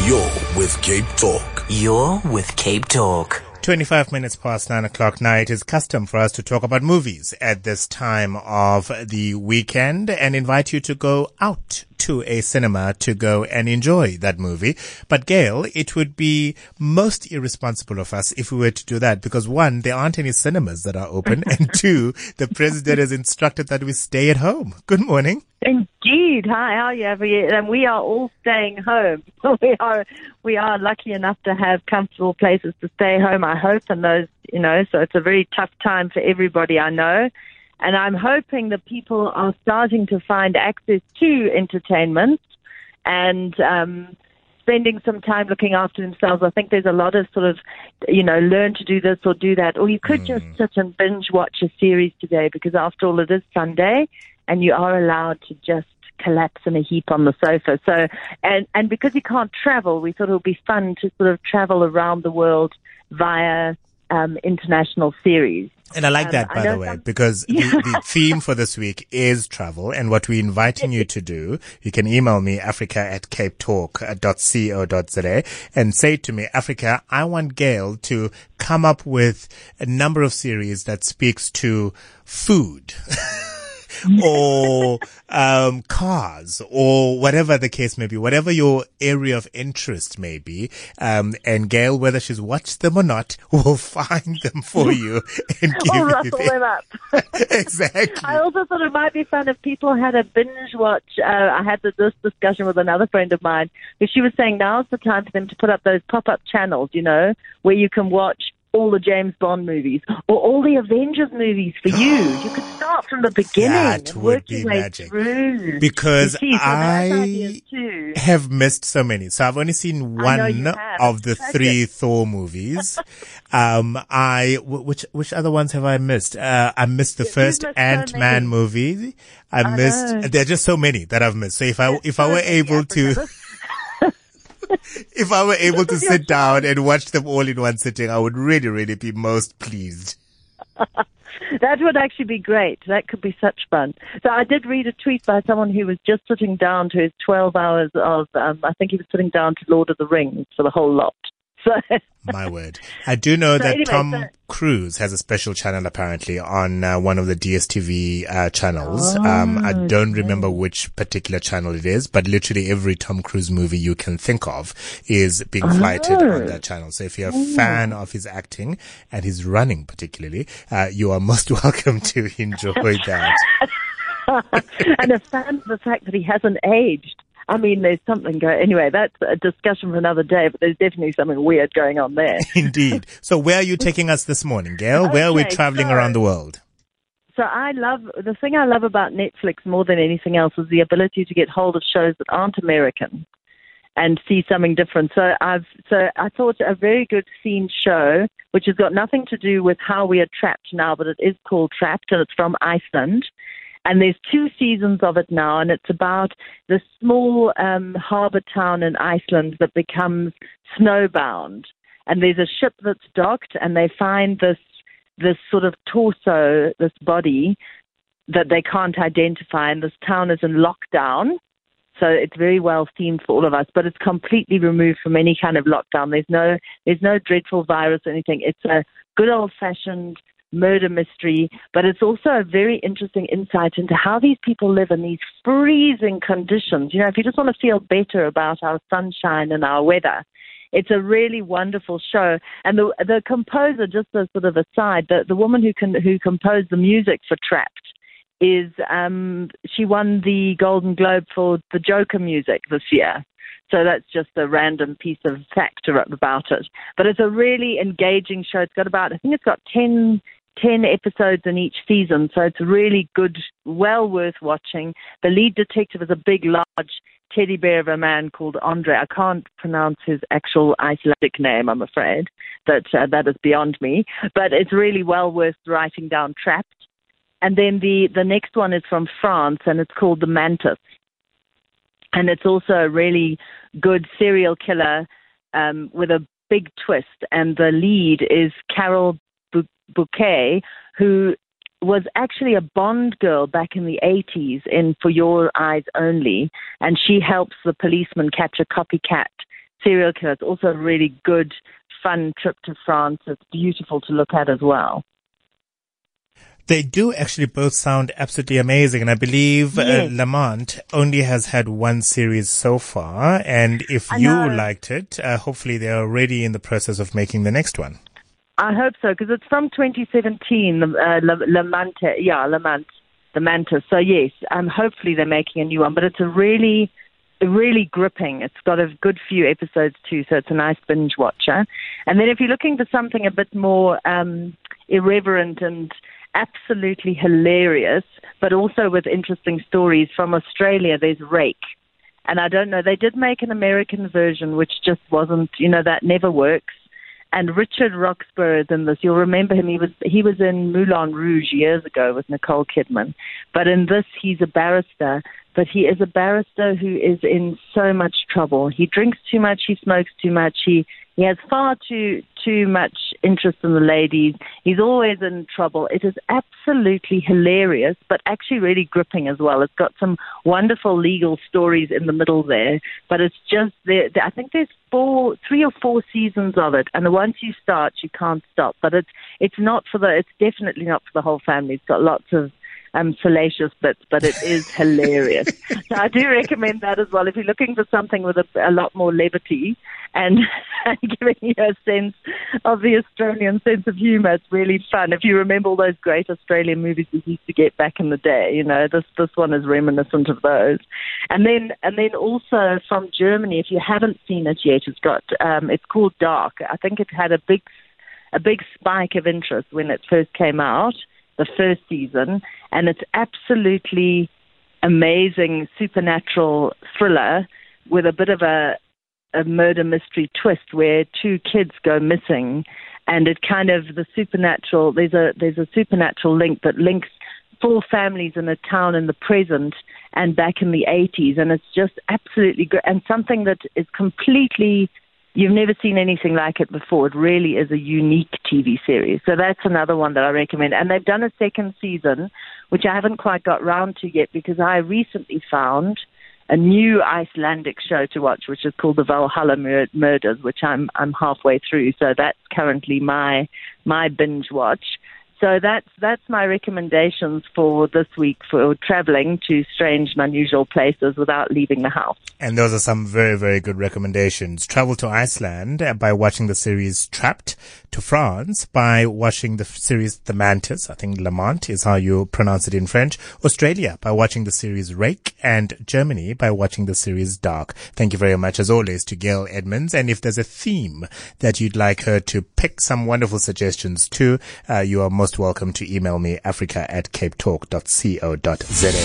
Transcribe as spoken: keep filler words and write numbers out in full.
You're with Cape Talk. You're with Cape Talk. twenty-five minutes past nine o'clock now. It is custom for us to talk about movies at this time of the weekend and invite you to go out to a cinema to go and enjoy that movie. But Gail, it would be most irresponsible of us if we were to do that because one, there aren't any cinemas that are open and two, the president has instructed that we stay at home. Good morning. Indeed. Hi, how are you? And we are all staying home. We are we are lucky enough to have comfortable places to stay home, I hope, and those, you know, so it's a very tough time for everybody, I know. And I'm hoping that people are starting to find access to entertainment and um, spending some time looking after themselves. I think there's a lot of sort of, you know, learn to do this or do that. Or you could mm. just sit and binge watch a series today because after all, it is Sunday and you are allowed to just collapse in a heap on the sofa. So, and, and because you can't travel, we thought it would be fun to sort of travel around the world via um, international series. And I like that, um, by the way, some, because yeah. the, the theme for this week is travel. And what we're inviting you to do, you can email me, africa at capetalk dot co dot za, and say to me, Africa, I want Gail to come up with a number of series that speaks to food. or um cars or whatever the case may be, whatever your area of interest may be, um and Gail, whether she's watched them or not, will find them for you and give or rustle them up. Exactly. I also thought it might be fun if people had a binge watch. uh, I had this discussion with another friend of mine because she was saying now's the time for them to put up those pop-up channels, you know, where you can watch all the James Bond movies or all the Avengers movies for you. You could start from the beginning. That and would work be your way magic. Through. Because see, so I have missed so many. So I've only seen one of the three Thor movies. um, I, which, which other ones have I missed? Uh, I missed the you first missed Ant-Man so movie. I, I missed, know. There are just so many that I've missed. So if I, if I were able to, if I were able to sit down and watch them all in one sitting, I would really, really be most pleased. That would actually be great. That could be such fun. So I did read a tweet by someone who was just sitting down to his twelve hours of, um, I think he was sitting down to Lord of the Rings for the whole lot. So my word. I do know so that anyway, Tom so, Cruise has a special channel apparently on uh, one of the D S T V uh, channels. Oh, um, I don't remember which particular channel it is, but literally every Tom Cruise movie you can think of is being oh. flighted on that channel. So if you're a oh. fan of his acting and his running particularly, uh, you are most welcome to enjoy that. And a fan of the fact that he hasn't aged. I mean, there's something going... Anyway, that's a discussion for another day, but there's definitely something weird going on there. Indeed. So where are you taking us this morning, Gail? Okay, where are we traveling so, around the world? So I love... The thing I love about Netflix more than anything else is the ability to get hold of shows that aren't American and see something different. So I've... So I thought a very good themed show, which has got nothing to do with how we are trapped now, but it is called Trapped, and it's from Iceland. And there's two seasons of it now, and it's about the small um, harbour town in Iceland that becomes snowbound. And there's a ship that's docked, and they find this this sort of torso, this body that they can't identify, and this town is in lockdown. So it's very well themed for all of us, but it's completely removed from any kind of lockdown. There's no there's no dreadful virus or anything. It's a good old-fashioned murder mystery, but it's also a very interesting insight into how these people live in these freezing conditions. You know, if you just want to feel better about our sunshine and our weather, it's a really wonderful show. And the the composer, just as sort of a side, the, the woman who can who composed the music for Trapped is um she won the Golden Globe for the Joker music this year. So that's just a random piece of fact about it. But it's a really engaging show. It's got about, I think it's got ten, ten episodes in each season. So it's really good, well worth watching. The lead detective is a big, large teddy bear of a man called Andre. I can't pronounce his actual Icelandic name, I'm afraid. That, uh, that is beyond me. But it's really well worth writing down Trapped. And then the, the next one is from France, and it's called The Mantis. And it's also a really good serial killer um, with a big twist. And the lead is Carol Bouquet, who was actually a Bond girl back in the eighties in For Your Eyes Only. And she helps the policeman catch a copycat serial killer. It's also a really good, fun trip to France. It's beautiful to look at as well. They do actually both sound absolutely amazing. And I believe yes. uh, Lamont only has had one series so far. And if I you know. liked it, uh, hopefully they're already in the process of making the next one. I hope so, because it's from twenty seventeen, uh, Lamont, yeah, Lamont, the Mantis. So yes, um, hopefully they're making a new one. But it's a really, really gripping. It's got a good few episodes too, so it's a nice binge watcher. And then if you're looking for something a bit more um, irreverent and absolutely hilarious, but also with interesting stories from Australia, there's Rake. And I don't know, they did make an American version, which just wasn't, you know, that never works. And Richard Roxburgh is in this. You'll remember him. He was he was in Moulin Rouge years ago with Nicole Kidman. But in this, he's a barrister. But he is a barrister who is in so much trouble. He drinks too much. He smokes too much. He he has far too too much interest in the ladies. He's always in trouble. It is absolutely hilarious, but actually really gripping as well. It's got some wonderful legal stories in the middle there. But it's just there. I think there's four, three or four seasons of it, and once you start, you can't stop. But it's it's not for the. It's definitely not for the whole family. It's got lots of Um, salacious bits, but it is hilarious. So I do recommend that as well. If you're looking for something with a, a lot more levity and, and giving you a sense of the Australian sense of humour, it's really fun. If you remember all those great Australian movies we used to get back in the day, you know, this this one is reminiscent of those. And then and then also from Germany, if you haven't seen it yet, it's got um, it's called Dark. I think it had a big a big spike of interest when it first came out, the first season, and it's absolutely amazing supernatural thriller with a bit of a, a murder mystery twist where two kids go missing, and it kind of the supernatural there's a there's a supernatural link that links four families in a town in the present and back in the eighties, and it's just absolutely great and something that is completely. You've never seen anything like it before. It really is a unique T V series. So that's another one that I recommend. And they've done a second season, which I haven't quite got round to yet because I recently found a new Icelandic show to watch, which is called The Valhalla Mur- Murders, which I'm I'm halfway through. So that's currently my my binge watch. So that's that's my recommendations for this week for traveling to strange and unusual places without leaving the house. And those are some very, very good recommendations. Travel to Iceland by watching the series Trapped, to France by watching the series The Mantis, I think Lamont is how you pronounce it in French, Australia by watching the series Rake, and Germany by watching the series Dark. Thank you very much, as always, to Gail Edmonds. And if there's a theme that you'd like her to pick some wonderful suggestions to, uh, you are most welcome to email me, africa at cape talk dot co dot za.